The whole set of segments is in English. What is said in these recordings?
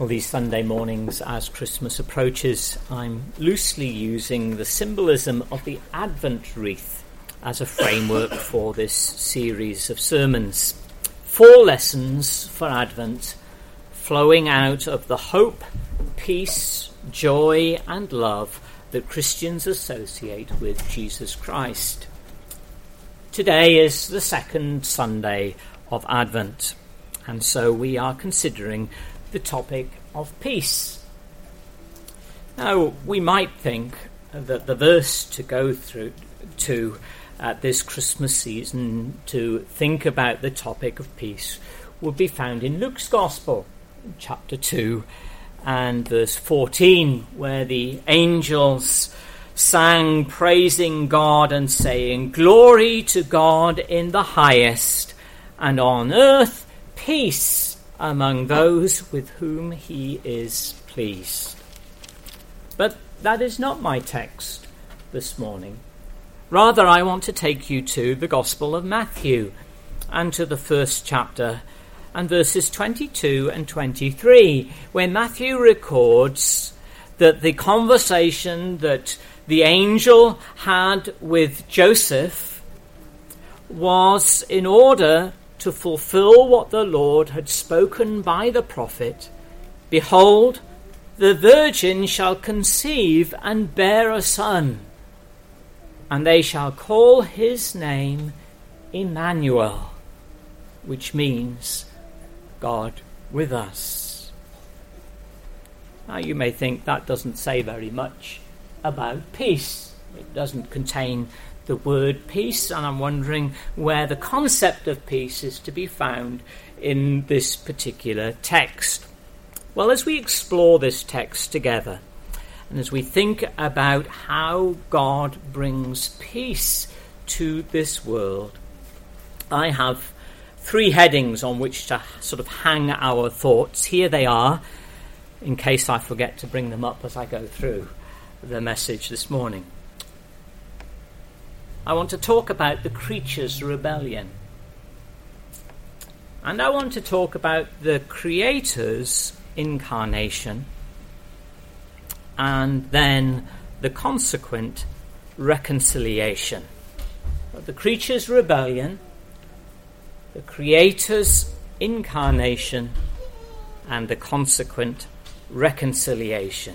Well, these Sunday mornings as Christmas approaches, I'm loosely using the symbolism of the Advent wreath as a framework for this series of sermons. 4 lessons for Advent, flowing out of the hope, peace, joy and love that Christians associate with Jesus Christ. Today is the second Sunday of Advent, and so we are considering the topic of peace. Now, we might think that the verse to go through to at this Christmas season to think about the topic of peace would be found in Luke's Gospel, chapter 2 and verse 14, where the angels sang praising God and saying, "Glory to God in the highest, and on earth peace among those with whom he is pleased." But that is not my text this morning. Rather, I want to take you to the Gospel of Matthew and to the first chapter and verses 22 and 23, where Matthew records that the conversation that the angel had with Joseph was in order to fulfill what the Lord had spoken by the prophet. "Behold, the virgin shall conceive and bear a son, and they shall call his name Emmanuel," which means God with us. Now you may think that doesn't say very much about peace. It doesn't contain the word peace, and I'm wondering where the concept of peace is to be found in this particular text. Well, as we explore this text together, and as we think about how God brings peace to this world, I have 3 headings on which to sort of hang our thoughts. Here they are, in case I forget to bring them up as I go through the message this morning. I want to talk about the creature's rebellion. And I want to talk about the Creator's incarnation, and then the consequent reconciliation. The creature's rebellion, the Creator's incarnation, and the consequent reconciliation.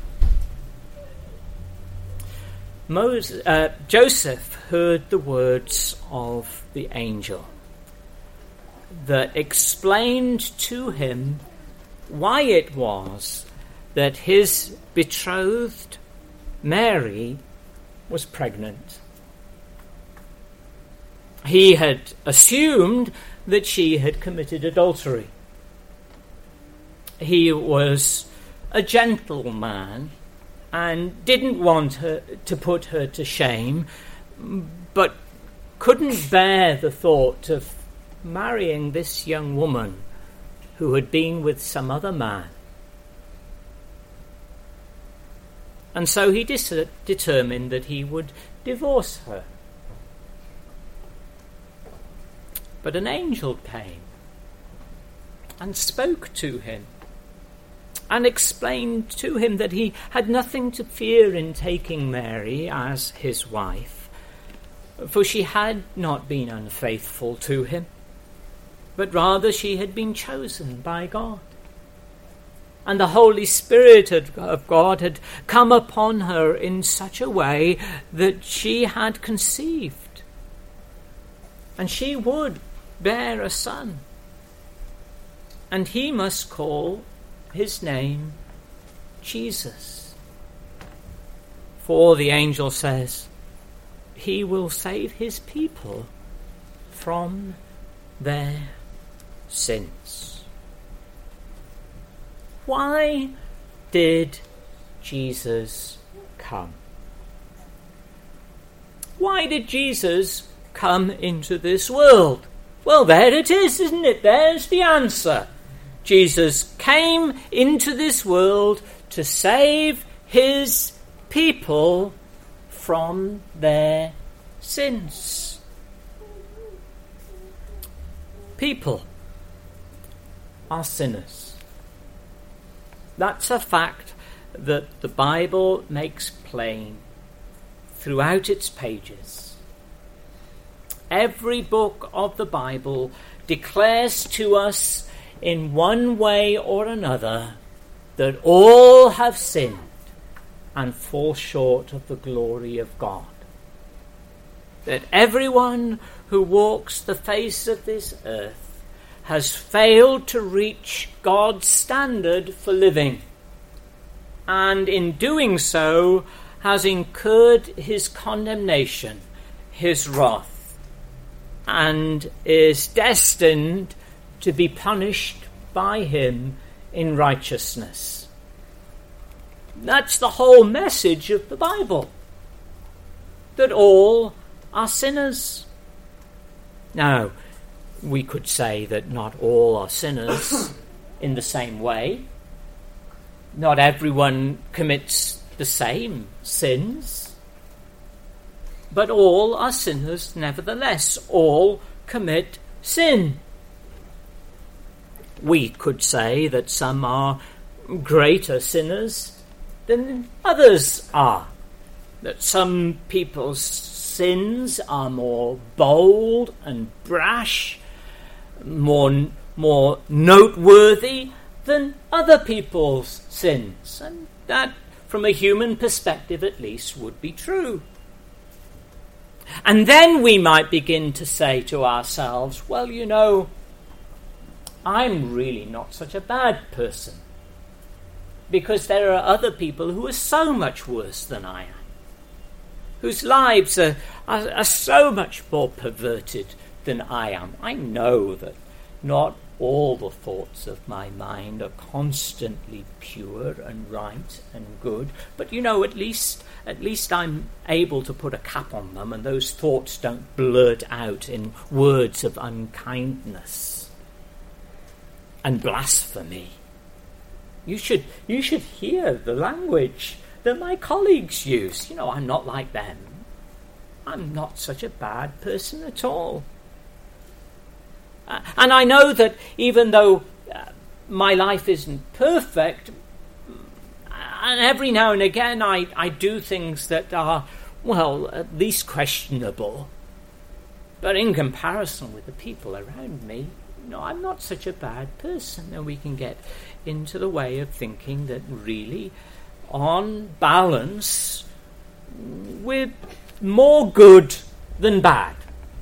Joseph heard the words of the angel that explained to him why it was that his betrothed Mary was pregnant. He had assumed that she had committed adultery. He was a gentleman and didn't want her to put her to shame, but couldn't bear the thought of marrying this young woman who had been with some other man. And so he determined that he would divorce her. But an angel came and spoke to him and explained to him that he had nothing to fear in taking Mary as his wife, for she had not been unfaithful to him, but rather she had been chosen by God. And the Holy Spirit of God had come upon her in such a way that she had conceived, and she would bear a son, and he must call his name Jesus. For the angel says, he will save his people from their sins. Why did Jesus come? Why did Jesus come into this world? Well, there it is, isn't it? There's the answer. Jesus came into this world to save his people from their sins. People are sinners. That's a fact that the Bible makes plain throughout its pages. Every book of the Bible declares to us in one way or another that all have sinned and fall short of the glory of God. That everyone who walks the face of this earth has failed to reach God's standard for living, and in doing so has incurred his condemnation, his wrath, and is destined to be punished by him in righteousness. That's the whole message of the Bible, that all are sinners. Now, we could say that not all are sinners in the same way. Not everyone commits the same sins, but all are sinners nevertheless. All commit sin. We could say that some are greater sinners than others are, that some people's sins are more bold and brash, more noteworthy than other people's sins, and that, from a human perspective at least, would be true. And then we might begin to say to ourselves, well, you know, I'm really not such a bad person, because there are other people who are so much worse than I am, whose lives are so much more perverted than I am. I know that not all the thoughts of my mind are constantly pure and right and good, but you know, at least I'm able to put a cap on them, and those thoughts don't blurt out in words of unkindness and blasphemy. You should hear the language that my colleagues use. You know, I'm not like them. I'm not such a bad person at all. And I know that even though my life isn't perfect, and every now and again I do things that are, well, at least questionable, but in comparison with the people around me, no, I'm not such a bad person. And we can get into the way of thinking that really, on balance, we're more good than bad.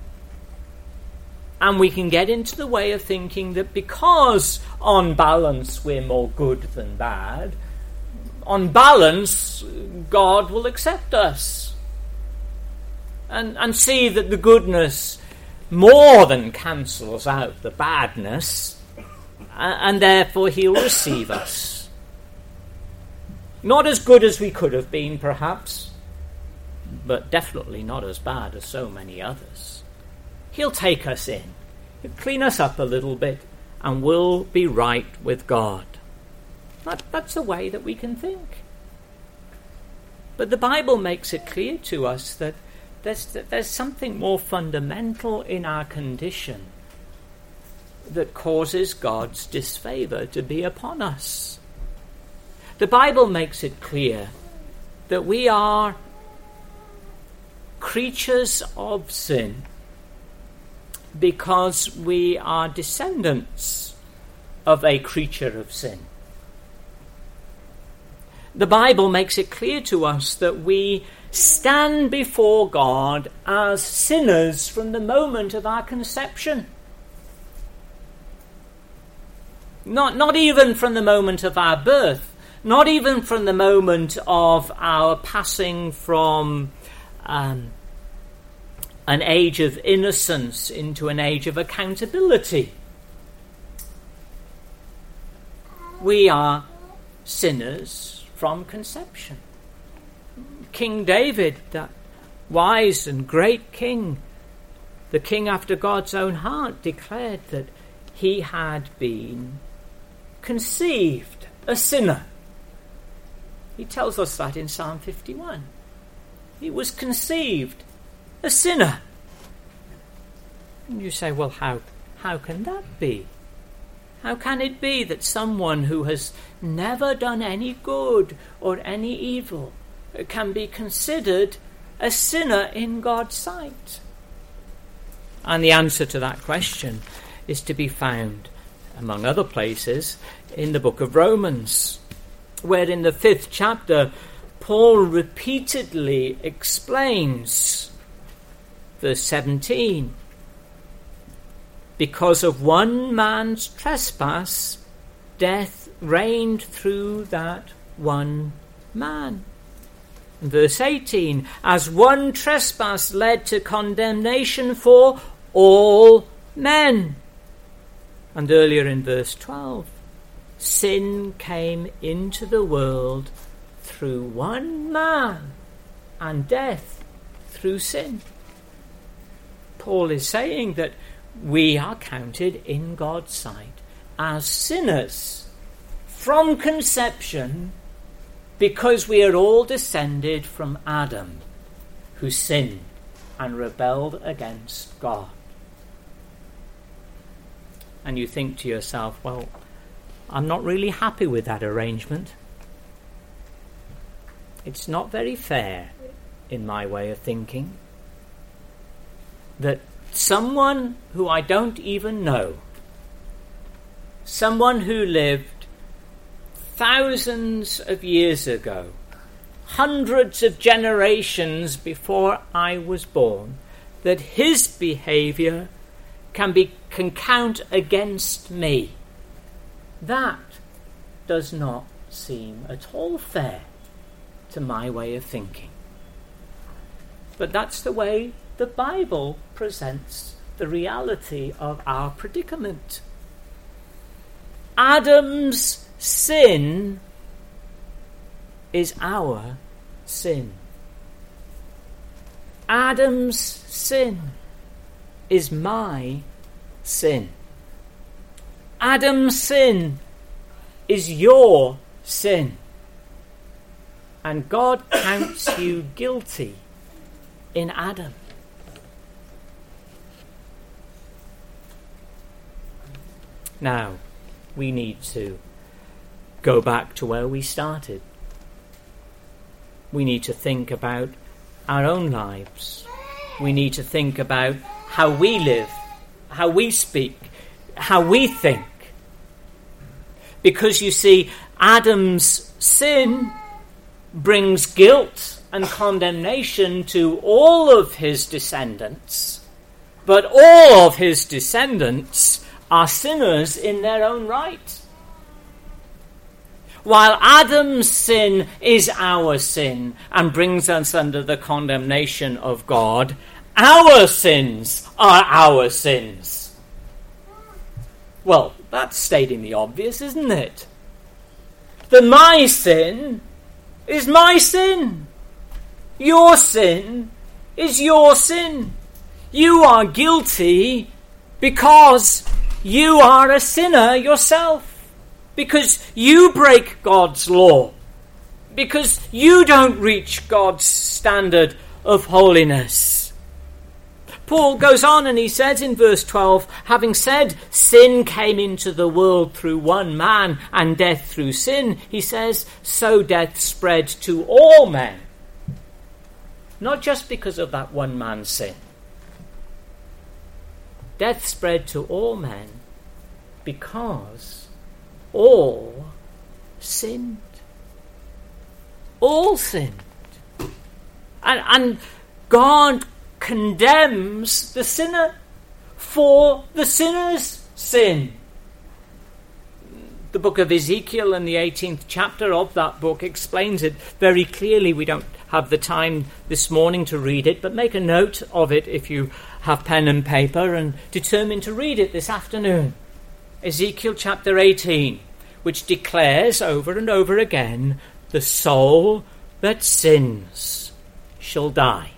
And we can get into the way of thinking that because, on balance, we're more good than bad, on balance, God will accept us. And see that the goodness more than cancels out the badness, and therefore he'll receive us. Not as good as we could have been, perhaps, but definitely not as bad as so many others. He'll take us in, he'll clean us up a little bit, and we'll be right with God. That's a way that we can think. But the Bible makes it clear to us that there's something more fundamental in our condition that causes God's disfavour to be upon us. The Bible makes it clear that we are creatures of sin because we are descendants of a creature of sin. The Bible makes it clear to us that we stand before God as sinners from the moment of our conception. Not even from the moment of our birth, not even from the moment of our passing from an age of innocence into an age of accountability. We are sinners from conception. King David, that wise and great king, the king after God's own heart, declared that he had been conceived a sinner. He tells us that in Psalm 51. He was conceived a sinner. And you say, well, how can that be? How can it be that someone who has never done any good or any evil can be considered a sinner in God's sight? And the answer to that question is to be found, among other places, in the book of Romans, where in the 5th chapter, Paul repeatedly explains, verse 17, because of one man's trespass, death reigned through that one man. And verse 18, as one trespass led to condemnation for all men. And earlier in verse 12, sin came into the world through one man, and death through sin. Paul is saying that we are counted in God's sight as sinners from conception, because we are all descended from Adam, who sinned and rebelled against God. And you think to yourself, well, I'm not really happy with that arrangement. It's not very fair, in my way of thinking, that someone who I don't even know, someone who lived thousands of years ago, hundreds of generations before I was born, that his behaviour can count against me. That does not seem at all fair to my way of thinking. But that's the way the Bible presents the reality of our predicament. Adam's sin is our sin. Adam's sin is my sin. Adam's sin is your sin. And God counts you guilty in Adam. Now, we need to go back to where we started. We need to think about our own lives. We need to think about how we live, how we speak, how we think. Because you see, Adam's sin brings guilt and condemnation to all of his descendants, but all of his descendants are sinners in their own right. While Adam's sin is our sin and brings us under the condemnation of God, our sins are our sins. Well, that's stating the obvious, isn't it? That my sin is my sin. Your sin is your sin. You are guilty because you are a sinner yourself. Because you break God's law. Because you don't reach God's standard of holiness. Paul goes on and he says in verse 12, having said sin came into the world through one man and death through sin, he says, so death spread to all men. Not just because of that one man's sin. Death spread to all men because all sinned. All sinned. And God condemns the sinner for the sinner's sin. The book of Ezekiel and the 18th chapter of that book explains it very clearly. We don't have the time this morning to read it, but make a note of it if you have pen and paper and determine to read it this afternoon. Ezekiel chapter 18, which declares over and over again, the soul that sins shall die.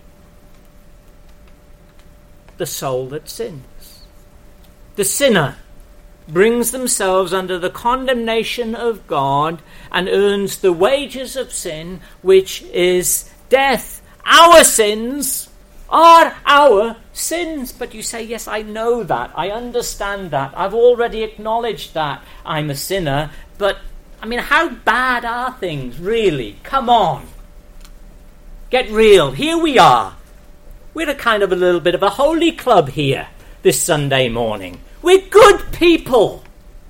The soul that sins. The sinner brings themselves under the condemnation of God and earns the wages of sin, which is death. Our sins are our sins. But you say, yes, I know that. I understand that. I've already acknowledged that I'm a sinner. But, how bad are things, really? Come on. Get real. Here we are. We're a little bit of a holy club here this Sunday morning. We're good people.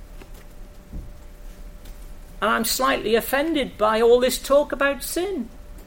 And I'm slightly offended by all this talk about sin.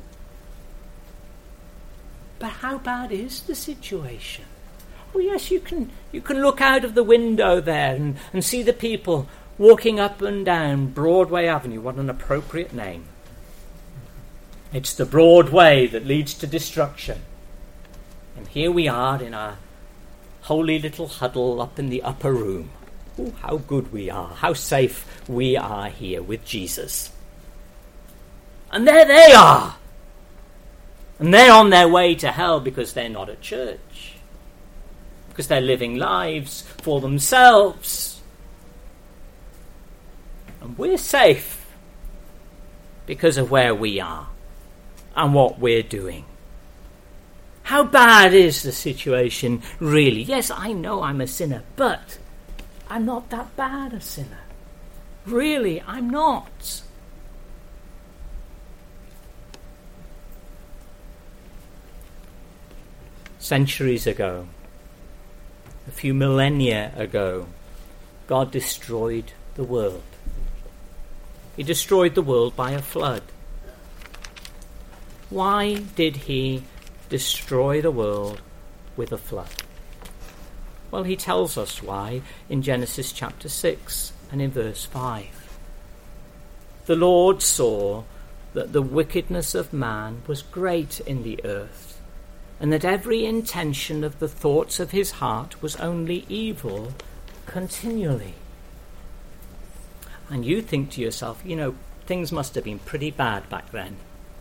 But how bad is the situation? Oh yes, you can look out of the window there and see the people walking up and down Broadway Avenue. What an appropriate name. It's the broad way that leads to destruction. And here we are in our holy little huddle up in the upper room. Oh, how good we are, how safe we are here with Jesus. And there they are. And they're on their way to hell because they're not at church. Because they're living lives for themselves. And we're safe because of where we are and what we're doing. How bad is the situation really? Yes, I know I'm a sinner, but I'm not that bad a sinner. Really, I'm not. Centuries ago, a few millennia ago, God destroyed the world. He destroyed the world by a flood. Why did he destroy the world with a flood? Well, he tells us why in Genesis chapter 6 and in verse 5. The Lord saw that the wickedness of man was great in the earth, and that every intention of the thoughts of his heart was only evil continually. And you think to yourself, things must have been pretty bad back then.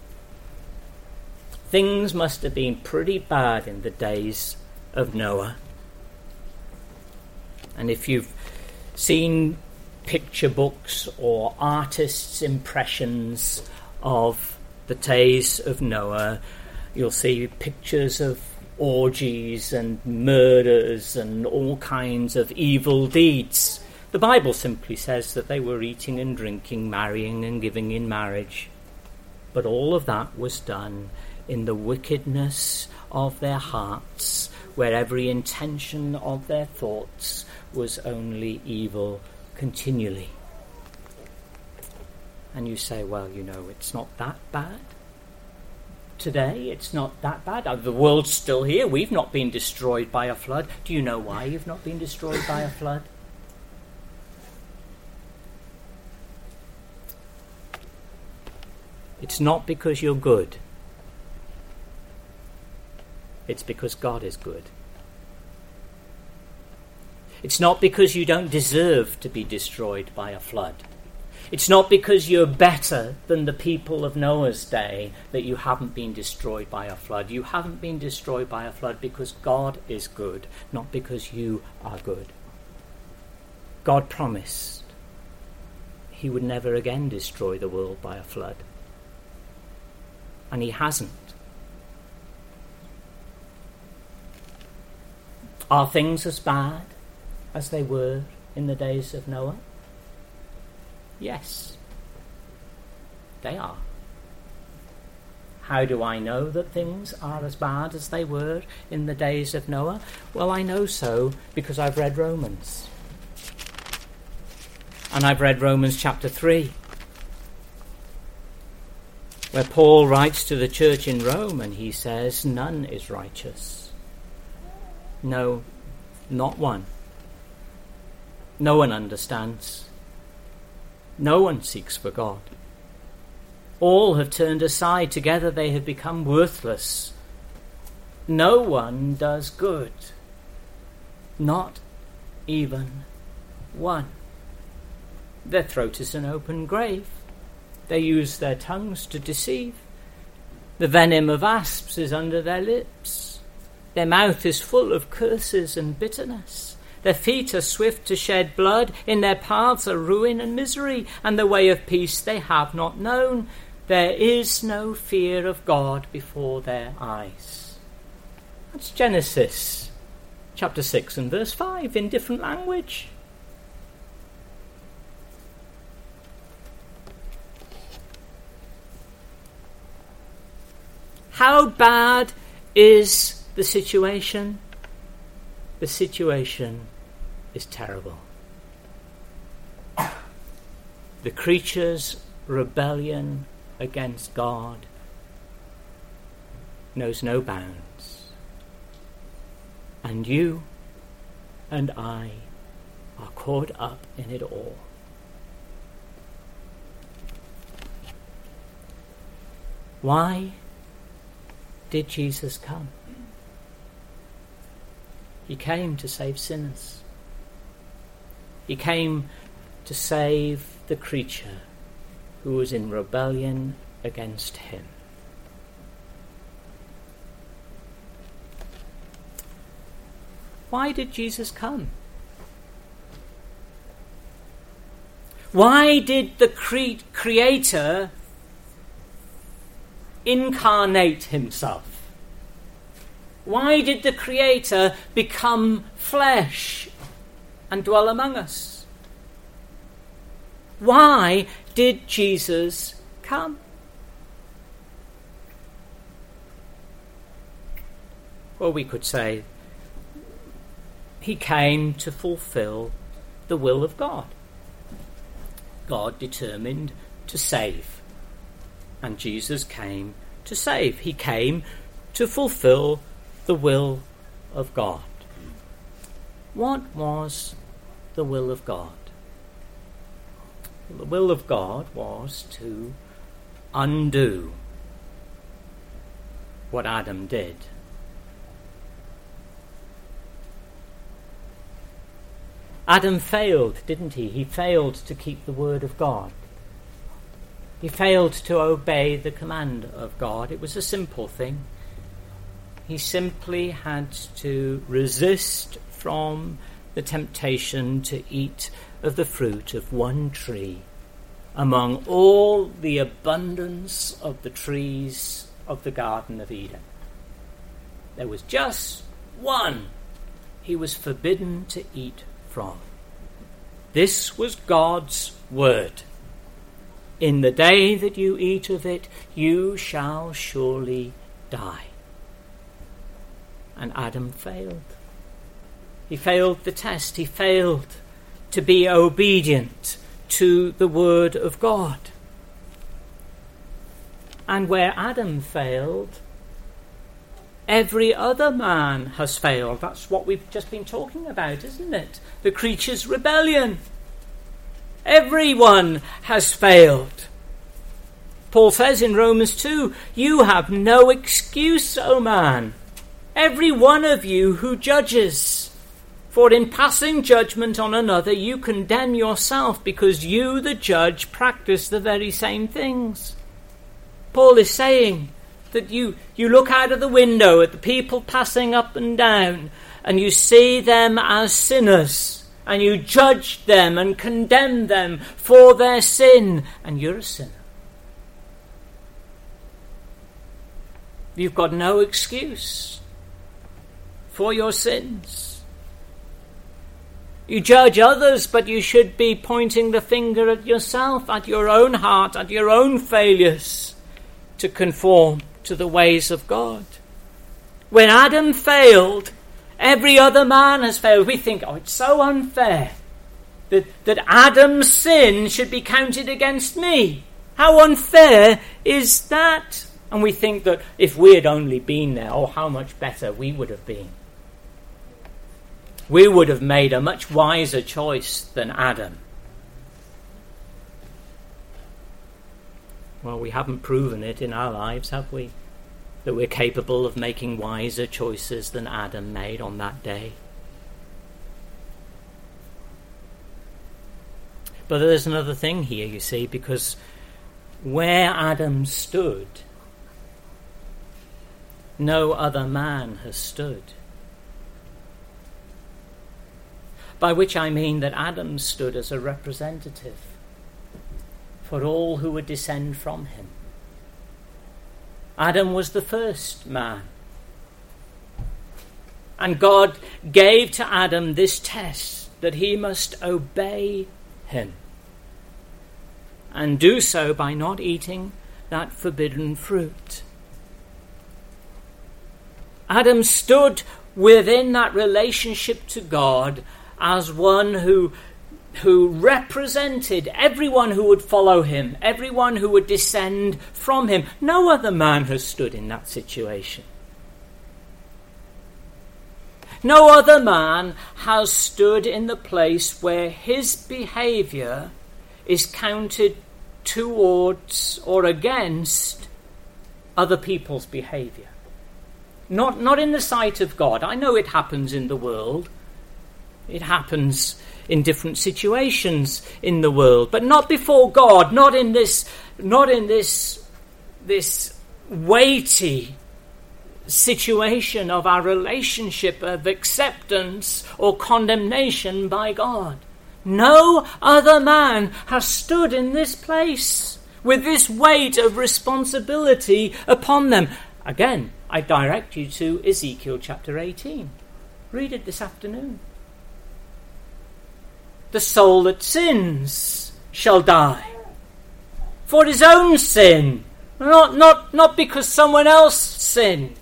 Things must have been pretty bad in the days of Noah. And if you've seen picture books or artists' impressions of the days of Noah, you'll see pictures of orgies and murders and all kinds of evil deeds. The Bible simply says that they were eating and drinking, marrying and giving in marriage. But all of that was done in the wickedness of their hearts, where every intention of their thoughts was only evil continually. And you say, well, it's not that bad. Today, it's not that bad. The world's still here. We've not been destroyed by a flood. Do you know why you've not been destroyed by a flood? It's not because you're good. It's because God is good. It's not because you don't deserve to be destroyed by a flood. It's not because you're better than the people of Noah's day that you haven't been destroyed by a flood. You haven't been destroyed by a flood because God is good, not because you are good. God promised he would never again destroy the world by a flood. And he hasn't. Are things as bad as they were in the days of Noah? Yes, they are. How do I know that things are as bad as they were in the days of Noah? Well, I know so because I've read Romans. And I've read Romans chapter 3, where Paul writes to the church in Rome and he says, none is righteous. No, not one. No one understands. No one seeks for God. All have turned aside. Together they have become worthless. No one does good. Not even one. Their throat is an open grave. They use their tongues to deceive. The venom of asps is under their lips. Their mouth is full of curses and bitterness. Their feet are swift to shed blood. In their paths are ruin and misery, and the way of peace they have not known. There is no fear of God before their eyes. That's Genesis chapter 6 and verse 5 in different language. How bad is the situation? The situation is terrible. The creature's rebellion against God knows no bounds. And you and I are caught up in it all. Why did Jesus come? He came to save sinners. He came to save the creature who was in rebellion against him. Why did Jesus come? Why did the Creator incarnate himself? Why did the Creator become flesh and dwell among us? Why did Jesus come? Well, we could say he came to fulfill the will of God. God determined to save, and Jesus came to save. He came to fulfill the will of God. What was the will of God? The will of God was to undo what Adam did. Adam failed, didn't he? He failed to keep the word of God. He failed to obey the command of God. It was a simple thing. He simply had to resist from the temptation to eat of the fruit of one tree among all the abundance of the trees of the Garden of Eden. There was just one he was forbidden to eat from. This was God's word. In the day that you eat of it, you shall surely die. And Adam failed. He failed the test. He failed to be obedient to the word of God. And where Adam failed, every other man has failed. That's what we've just been talking about, isn't it? The creature's rebellion. Everyone has failed. Paul says in Romans 2, you have no excuse, O man, every one of you who judges. For in passing judgment on another, you condemn yourself, because you, the judge, practice the very same things. Paul is saying that you look out of the window at the people passing up and down, and you see them as sinners, and you judge them and condemn them for their sin, and you're a sinner. You've got no excuse for your sins. You judge others, but you should be pointing the finger at yourself, at your own heart, at your own failures to conform to the ways of God. When Adam failed, every other man has failed. We think, it's so unfair that Adam's sin should be counted against me. How unfair is that? And we think that if we had only been there, how much better we would have been. We would have made a much wiser choice than Adam. Well, we haven't proven it in our lives, have we? That we're capable of making wiser choices than Adam made on that day. But there's another thing here, you see, because where Adam stood, no other man has stood. By which I mean that Adam stood as a representative for all who would descend from him. Adam was the first man. And God gave to Adam this test, that he must obey him, and do so by not eating that forbidden fruit. Adam stood within that relationship to God as one who represented everyone who would follow him, everyone who would descend from him. No other man has stood in that situation. No other man has stood in the place where his behaviour is counted towards or against other people's behaviour. Not in the sight of God. I know it happens in the world. It happens in different situations in the world, but not before God, not in this weighty situation of our relationship of acceptance or condemnation by God. No other man has stood in this place with this weight of responsibility upon them. Again, I direct you to Ezekiel chapter 18. Read it this afternoon. The soul that sins shall die for his own sin, not because someone else sinned.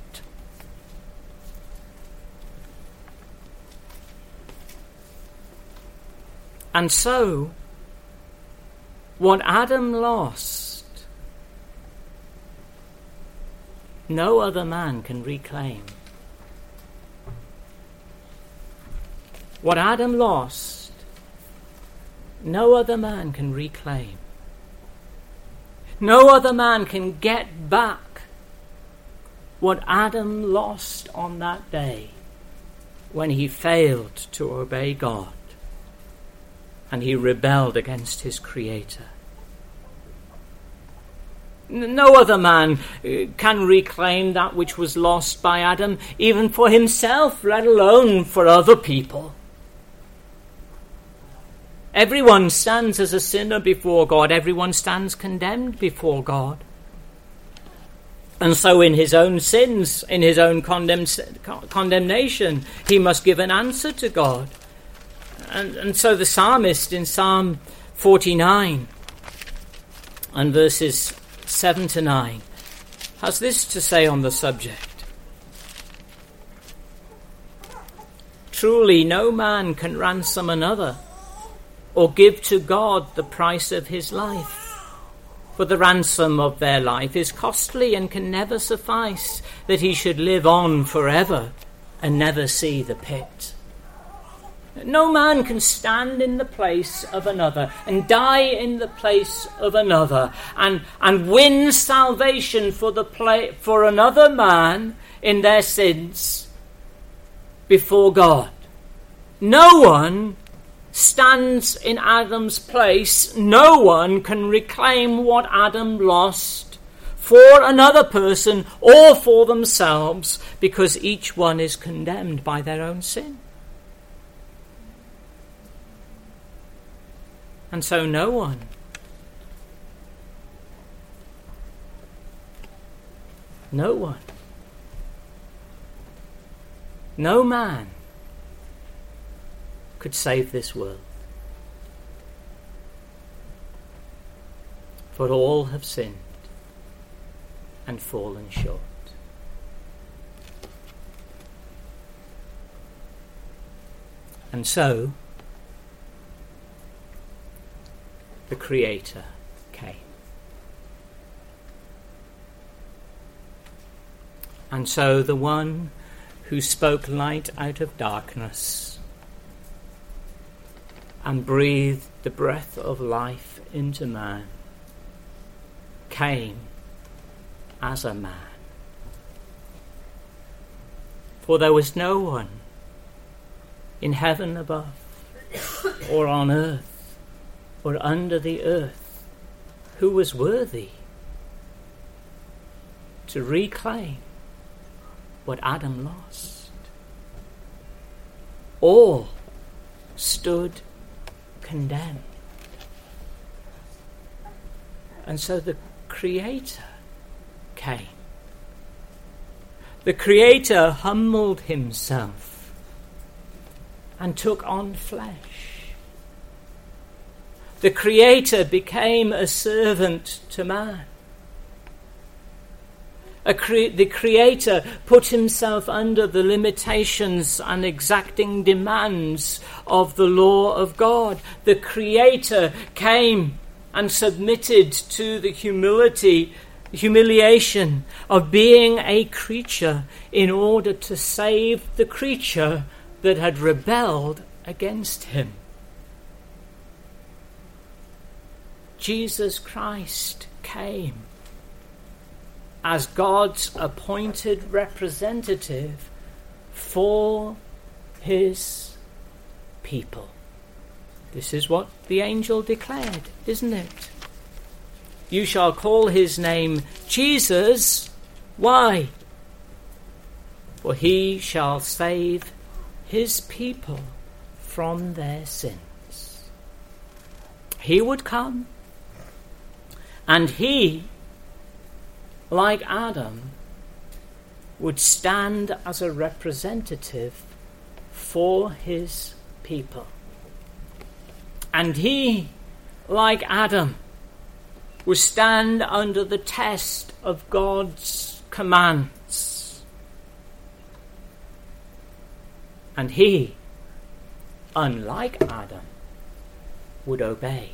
And so, what Adam lost, no other man can reclaim. What Adam lost, no other man can reclaim. No other man can get back what Adam lost on that day when he failed to obey God and he rebelled against his Creator. No other man can reclaim that which was lost by Adam, even for himself, let alone for other people. Everyone stands as a sinner before God. Everyone stands condemned before God. And so in his own sins, in his own condemnation, he must give an answer to God. And so the psalmist in Psalm 49 and verses 7 to 9 has this to say on the subject. Truly no man can ransom another or give to God the price of his life. For the ransom of their life is costly and can never suffice, that he should live on forever and never see the pit. No man can stand in the place of another and die in the place of another and win salvation for another man in their sins before God. No one stands in Adam's place. No one can reclaim what Adam lost for another person or for themselves, because each one is condemned by their own sin. And so no one no man could save this world. For all have sinned and fallen short. And so the Creator came. And so the one who spoke light out of darkness and breathed the breath of life into man came as a man. For there was no one in heaven above or on earth or under the earth who was worthy to reclaim what Adam lost. All stood condemned. And so the Creator came. The Creator humbled himself and took on flesh. The Creator became a servant to man. The Creator put himself under the limitations and exacting demands of the law of God. The Creator came and submitted to the humiliation of being a creature in order to save the creature that had rebelled against him. Jesus Christ came as God's appointed representative for his people. This is what the angel declared, isn't it? You shall call his name Jesus. Why? For he shall save his people from their sins. He would come, and he, like Adam, would stand as a representative for his people. And he, like Adam, would stand under the test of God's commands. And he, unlike Adam, would obey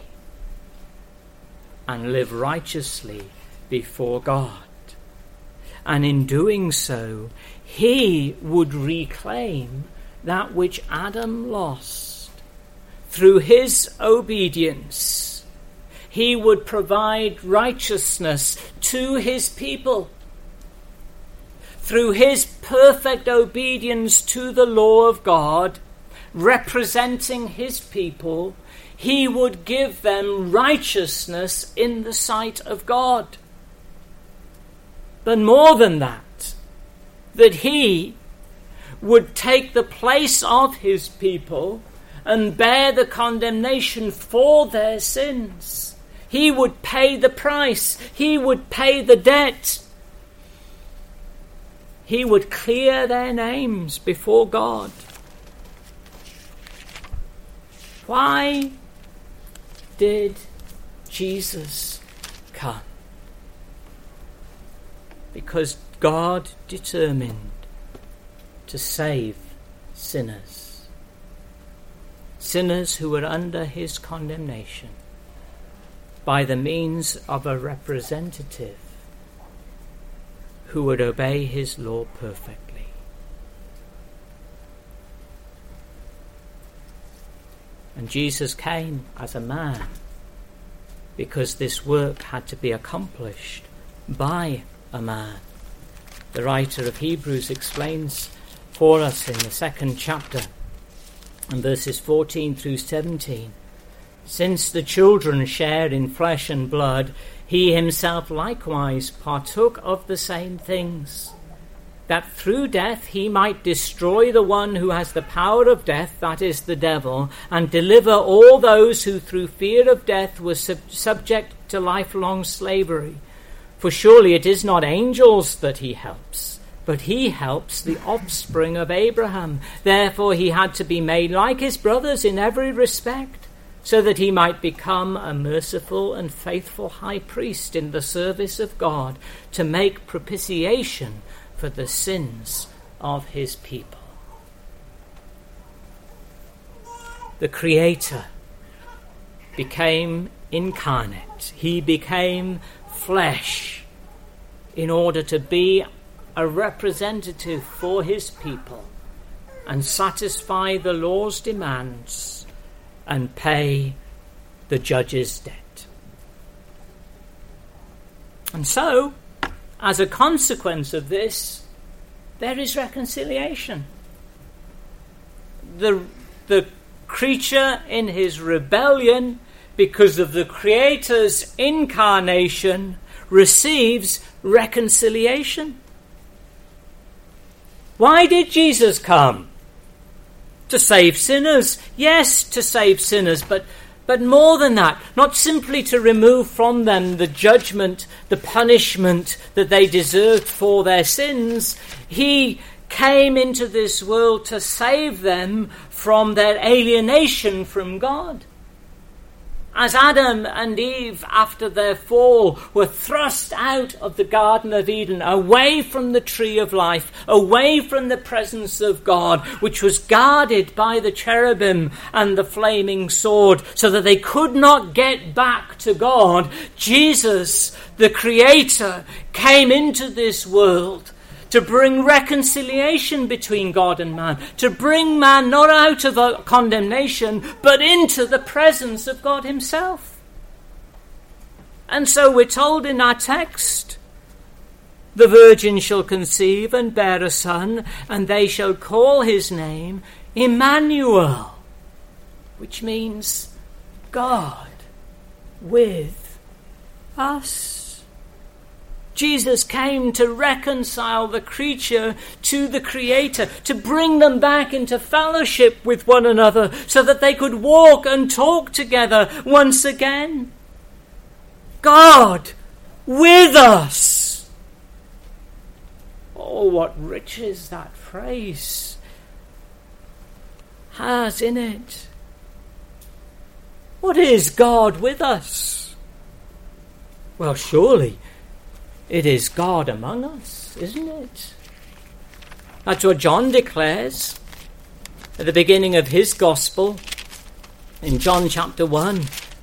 and live righteously before God. And in doing so, he would reclaim that which Adam lost. Through his obedience, he would provide righteousness to his people. Through his perfect obedience to the law of God, representing his people, he would give them righteousness in the sight of God. But more than that he would take the place of his people and bear the condemnation for their sins. He would pay the price. He would pay the debt. He would clear their names before God. Why did Jesus come? Because God determined to save sinners. Sinners who were under his condemnation by the means of a representative who would obey his law perfectly. And Jesus came as a man because this work had to be accomplished by a man. The writer of Hebrews explains for us in the 2nd chapter, and verses 14 through 17, since the children share in flesh and blood, he himself likewise partook of the same things, that through death he might destroy the one who has the power of death, that is the devil, and deliver all those who through fear of death were subject to lifelong slavery. For surely it is not angels that he helps, but he helps the offspring of Abraham. Therefore he had to be made like his brothers in every respect, so that he might become a merciful and faithful high priest in the service of God, to make propitiation for the sins of his people. The Creator became incarnate. He became flesh in order to be a representative for his people and satisfy the law's demands and pay the judge's debt. And so, as a consequence of this, there is reconciliation. The creature in his rebellion, because of the Creator's incarnation, receives reconciliation. Why did Jesus come? To save sinners. Yes, to save sinners, but But more than that, not simply to remove from them the judgment, the punishment that they deserved for their sins, he came into this world to save them from their alienation from God. As Adam and Eve, after their fall, were thrust out of the Garden of Eden, away from the tree of life, away from the presence of God, which was guarded by the cherubim and the flaming sword, so that they could not get back to God, Jesus, the Creator, came into this world to bring reconciliation between God and man, to bring man not out of condemnation, but into the presence of God himself. And so we're told in our text, the virgin shall conceive and bear a son, and they shall call his name Emmanuel, which means God with us. Jesus came to reconcile the creature to the Creator, to bring them back into fellowship with one another so that they could walk and talk together once again. God with us. Oh, what riches that phrase has in it. What is God with us? Well, surely it is God among us, isn't it? That's what John declares at the beginning of his gospel in John chapter 1.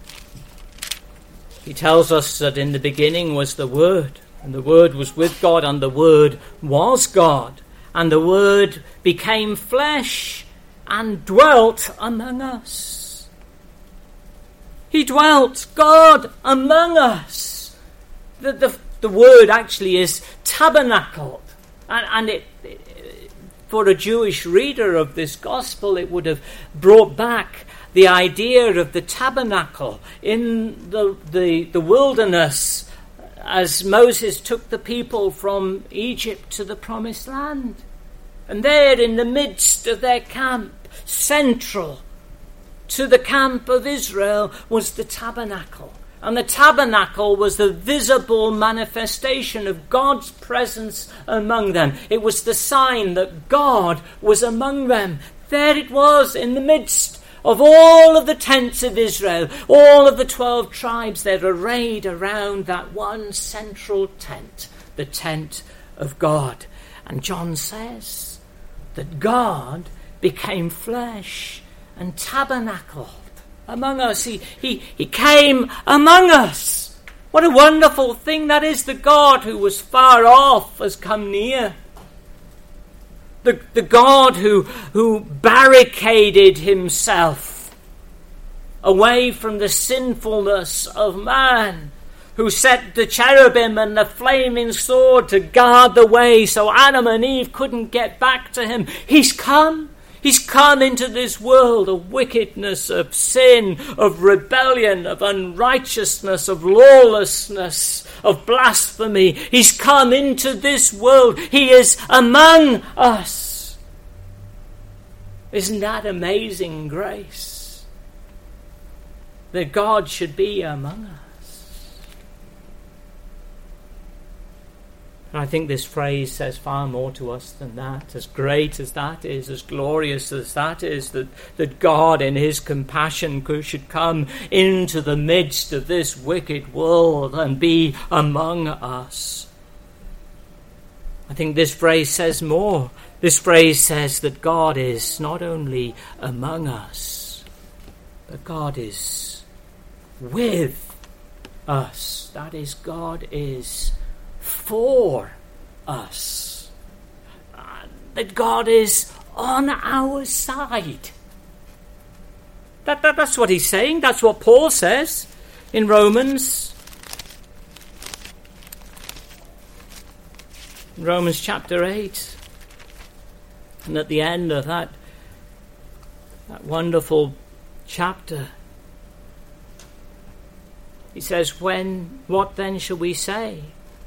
He tells us that in the beginning was the Word, and the Word was with God, and the Word was God, and the Word became flesh and dwelt among us. He dwelt, God, among us. The word actually is tabernacled, and it, for a Jewish reader of this gospel, it would have brought back the idea of the tabernacle in the wilderness as Moses took the people from Egypt to the promised land. And there in the midst of their camp, central to the camp of Israel, was the tabernacle. And the tabernacle was the visible manifestation of God's presence among them. It was the sign that God was among them. There it was in the midst of all of the tents of Israel, all of the 12 tribes. They're arrayed around that one central tent, the tent of God. And John says that God became flesh and tabernacled among us. He came among us. What a wonderful thing that is. The God who was far off has come near. The God who barricaded himself away from the sinfulness of man, who set the cherubim and the flaming sword to guard the way so Adam and Eve couldn't get back to him. He's come. He's come into this world of wickedness, of sin, of rebellion, of unrighteousness, of lawlessness, of blasphemy. He's come into this world. He is among us. Isn't that amazing grace? That God should be among us. And I think this phrase says far more to us than that. As great as that is, as glorious as that is, that God in his compassion should come into the midst of this wicked world and be among us. I think this phrase says more. This phrase says that God is not only among us, but God is with us. That is, God is for us. That God is on our side. That's what he's saying. That's what Paul says in Romans. Romans chapter 8. And at the end of that wonderful chapter, he says, what then shall we say?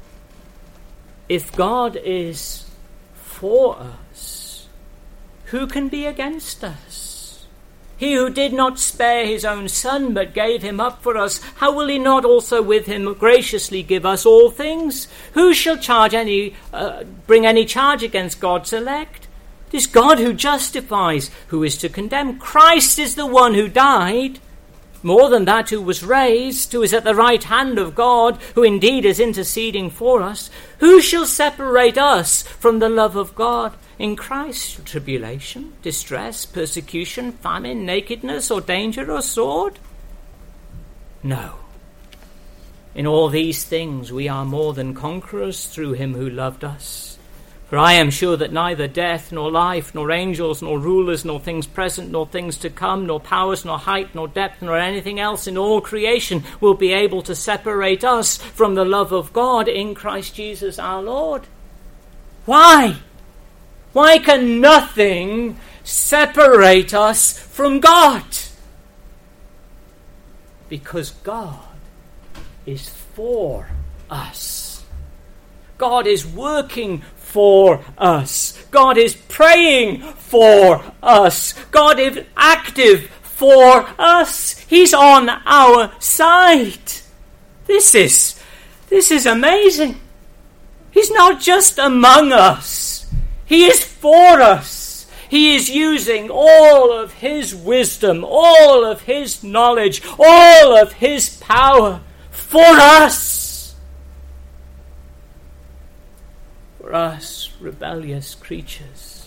If God is for us, who can be against us? He who did not spare his own Son, but gave him up for us, how will he not also with him graciously give us all things? Who shall bring any charge against God's elect? It is God who justifies. Who is to condemn? Christ is the one who died. More than that, who was raised, who is at the right hand of God, who indeed is interceding for us. Who shall separate us from the love of God in Christ? Tribulation, distress, persecution, famine, nakedness, or danger, or sword? No. In all these things we are more than conquerors through him who loved us. For I am sure that neither death, nor life, nor angels, nor rulers, nor things present, nor things to come, nor powers, nor height, nor depth, nor anything else in all creation will be able to separate us from the love of God in Christ Jesus our Lord. Why? Why can nothing separate us from God? Because God is for us. God is working for us. God is praying for us. God is active for us. He's on our side. This is amazing. He's not just among us. He is for us. He is using all of his wisdom, all of his knowledge, all of his power for us. For us rebellious creatures,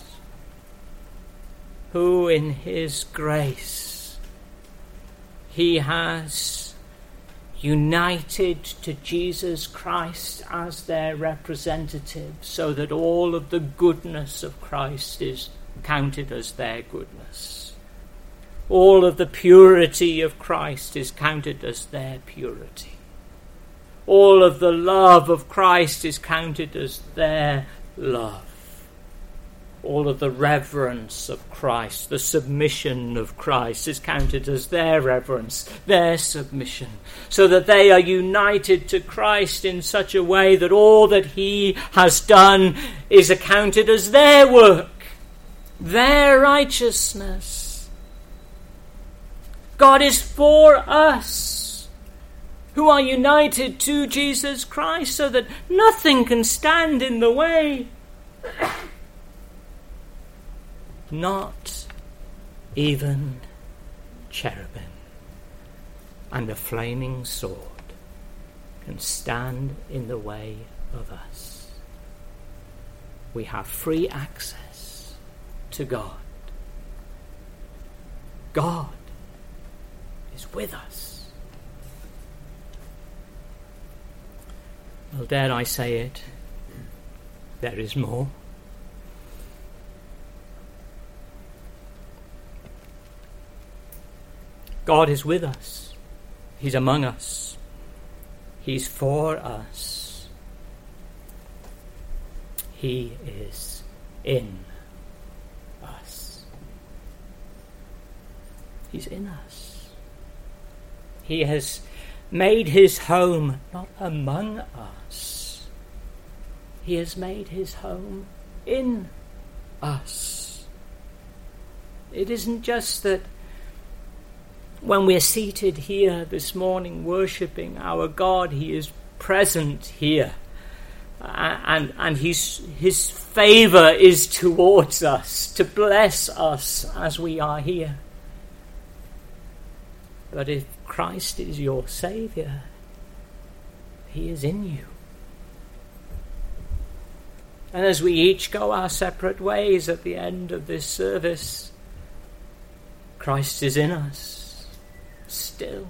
who in his grace he has united to Jesus Christ as their representative, so that all of the goodness of Christ is counted as their goodness. All of the purity of Christ is counted as their purity. All of the love of Christ is counted as their love. All of the reverence of Christ, the submission of Christ is counted as their reverence, their submission, so that they are united to Christ in such a way that all that he has done is accounted as their work, their righteousness. God is for us, who are united to Jesus Christ, so that nothing can stand in the way. Not even cherubim and a flaming sword can stand in the way of us. We have free access to God. God is with us. Well, dare I say it, there is more. God is with us. He's among us. He's for us. He is in us. He's in us. He has made his home not among us. He has made his home in us. It isn't just that when we're seated here this morning worshipping our God, he is present here. And his favour is towards us, to bless us as we are here. But if Christ is your Saviour, he is in you. And as we each go our separate ways at the end of this service, Christ is in us still.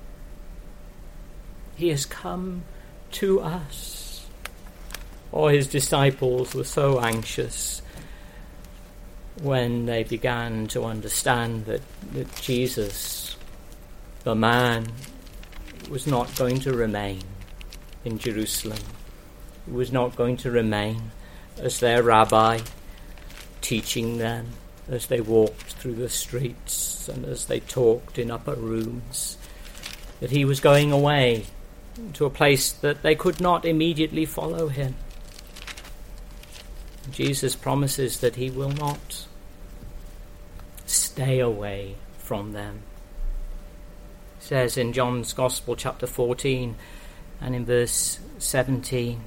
He has come to us. Or his disciples were so anxious when they began to understand that Jesus, the man, was not going to remain in Jerusalem. He was not going to remain as their rabbi, teaching them as they walked through the streets and as they talked in upper rooms, that he was going away to a place that they could not immediately follow him. Jesus promises that he will not stay away from them. It says in John's Gospel, chapter 14, and in verse 17,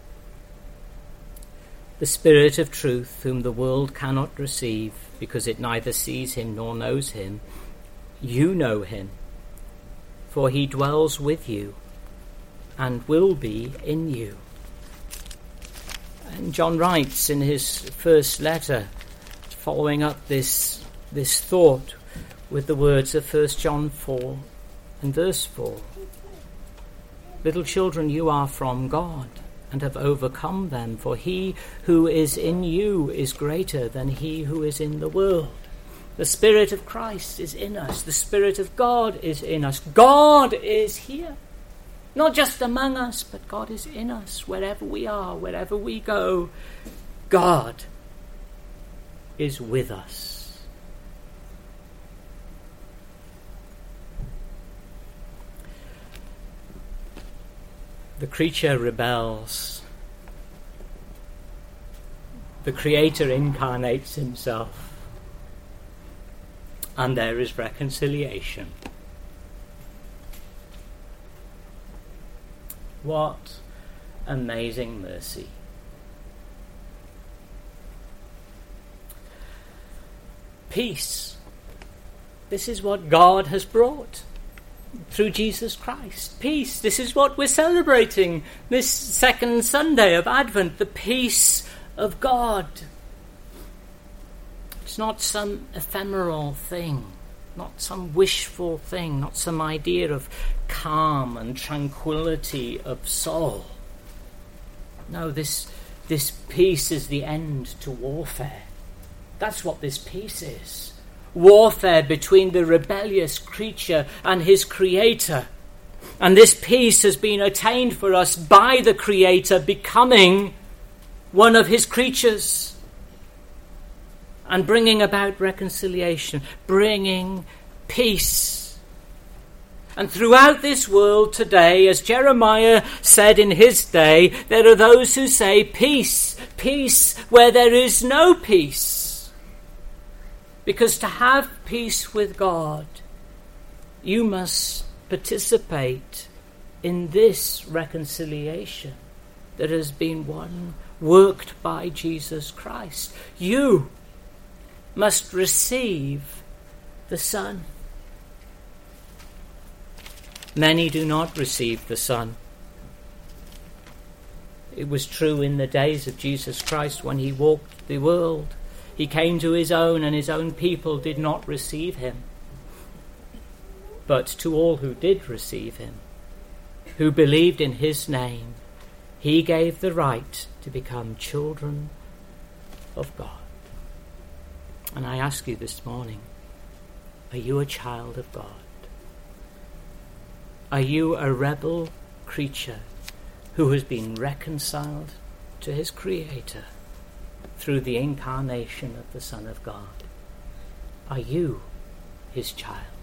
"The Spirit of truth, whom the world cannot receive, because it neither sees him nor knows him, you know him, for he dwells with you and will be in you." And John writes in his first letter, following up this thought with the words of 1 John 4 and verse 4. "Little children, you are from God and have overcome them, for he who is in you is greater than he who is in the world." The Spirit of Christ is in us. The Spirit of God is in us. God is here. Not just among us, but God is in us wherever we are, wherever we go. God is with us. The creature rebels. The Creator incarnates himself. And there is reconciliation. What amazing mercy. Peace. This is what God has brought through Jesus Christ. Peace. This is what we're celebrating this second Sunday of Advent, the peace of God. It's not some ephemeral thing, not some wishful thing, not some idea of calm and tranquility of soul. No, this peace is the end to warfare. That's what this peace is. Warfare between the rebellious creature and his Creator. And this peace has been attained for us by the Creator becoming one of his creatures and bringing about reconciliation, bringing peace. And throughout this world today, as Jeremiah said in his day, there are those who say peace, peace where there is no peace. Because to have peace with God, you must participate in this reconciliation that has been worked by Jesus Christ. You must receive the Son. Many do not receive the Son. It was true in the days of Jesus Christ when he walked the world. He came to his own, and his own people did not receive him. But to all who did receive him, who believed in his name, he gave the right to become children of God. And I ask you this morning, are you a child of God? Are you a rebel creature who has been reconciled to his Creator through the incarnation of the Son of God? Are you his child?